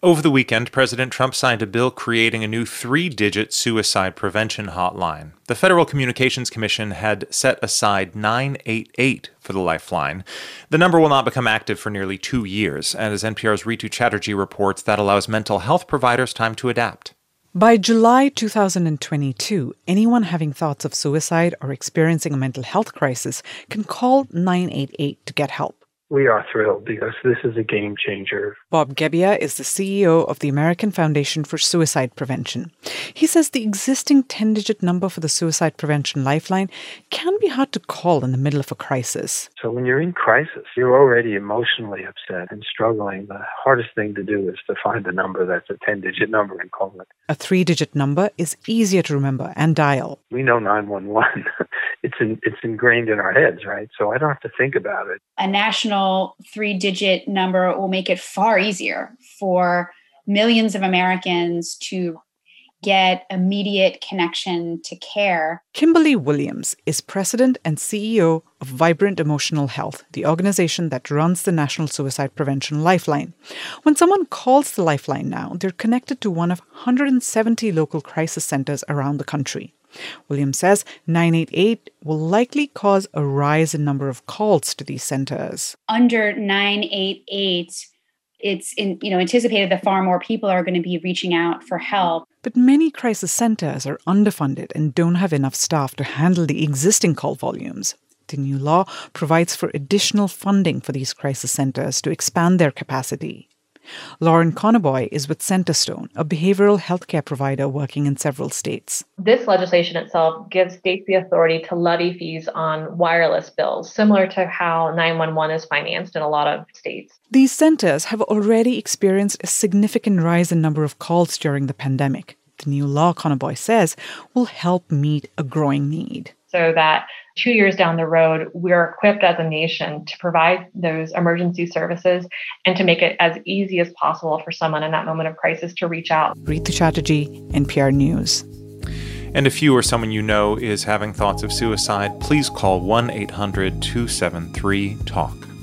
Over the weekend, President Trump signed a bill creating a new 3-digit suicide prevention hotline. The Federal Communications Commission had set aside 988 for the lifeline. The number will not become active for nearly 2 years, and as NPR's Ritu Chatterjee reports, that allows mental health providers time to adapt. By July 2022, anyone having thoughts of suicide or experiencing a mental health crisis can call 988 to get help. We are thrilled because this is a game changer. Bob Gebbia is the CEO of the American Foundation for Suicide Prevention. He says the existing 10-digit number for the Suicide Prevention Lifeline can be hard to call in the middle of a crisis. So when you're in crisis, you're already emotionally upset and struggling. The hardest thing to do is to find a number that's a 10-digit number and call it. A 3-digit number is easier to remember and dial. We know 911. It's ingrained in our heads, right? So I don't have to think about it. A national 3-digit number will make it far easier for millions of Americans to get immediate connection to care. Kimberly Williams is president and CEO of Vibrant Emotional Health, the organization that runs the National Suicide Prevention Lifeline. When someone calls the Lifeline now, they're connected to one of 170 local crisis centers around the country. Williams says 988 will likely cause a rise in number of calls to these centers. Under 988, it's anticipated that far more people are going to be reaching out for help. But many crisis centers are underfunded and don't have enough staff to handle the existing call volumes. The new law provides for additional funding for these crisis centers to expand their capacity. Lauren Conboy is with Centerstone, a behavioral healthcare provider working in several states. This legislation itself gives states the authority to levy fees on wireless bills, similar to how 911 is financed in a lot of states. These centers have already experienced a significant rise in number of calls during the pandemic. The new law, Conboy says, will help meet a growing need. So that 2 years down the road, we're equipped as a nation to provide those emergency services and to make it as easy as possible for someone in that moment of crisis to reach out. Ritu Chatterjee, NPR News. And if you or someone you know is having thoughts of suicide, please call 1-800-273-TALK.